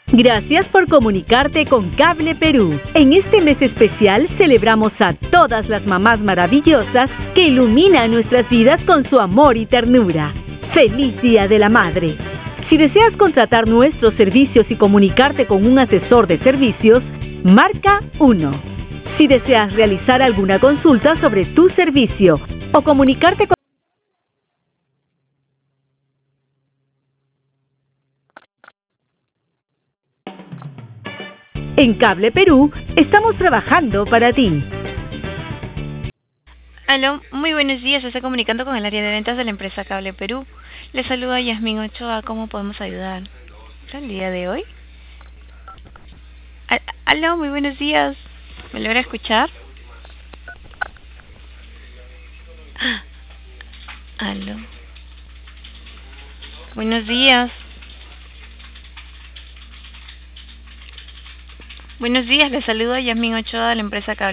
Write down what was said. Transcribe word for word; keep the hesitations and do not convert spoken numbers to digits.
Gracias por comunicarte con Cable Perú. En este mes especial celebramos a todas las mamás maravillosas que iluminan nuestras vidas con su amor y ternura. ¡Feliz Día de la Madre! Si deseas contratar nuestros servicios y comunicarte con un asesor de servicios, marca uno. Si deseas realizar alguna consulta sobre tu servicio o comunicarte con En Cable Perú, estamos trabajando para ti. Aló, muy buenos días. Se está comunicando con el área de ventas de la empresa Cable Perú. Le saluda Yasmín Ochoa. ¿Cómo podemos ayudar el día de hoy? A- Aló, muy buenos días. ¿Me logra escuchar? Ah, Aló. Buenos días. Buenos días. Le saluda Yasmín Ochoa de la empresa Cable